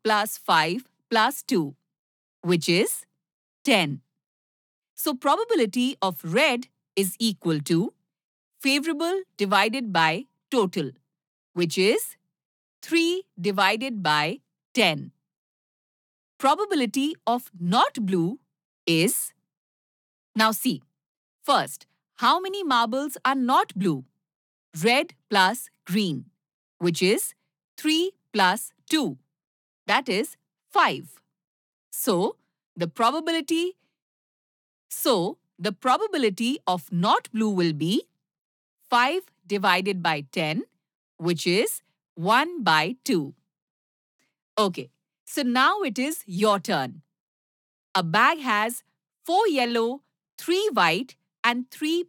plus 5 plus 2, which is 10. So probability of red is equal to favorable divided by total, which is 3 divided by 10. Probability of not blue is, now see, first, how many marbles are not blue? Red plus green, which is 3 plus 2, that is 5. So, the probability of not blue will be 5 divided by 10, which is 1 by 2. Okay, so now it is your turn. A bag has 4 yellow, 3 white and 3